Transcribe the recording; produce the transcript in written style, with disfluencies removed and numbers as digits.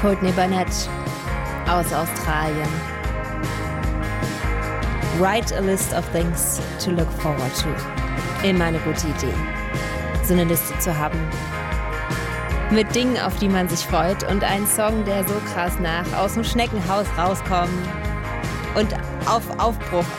Courtney Barnett aus Australien. Write a list of things to look forward to. Immer eine gute Idee, so eine Liste zu haben. Mit Dingen, auf die man sich freut und einen Song, der so krass nach aus dem Schneckenhaus rauskommt und auf Aufbruch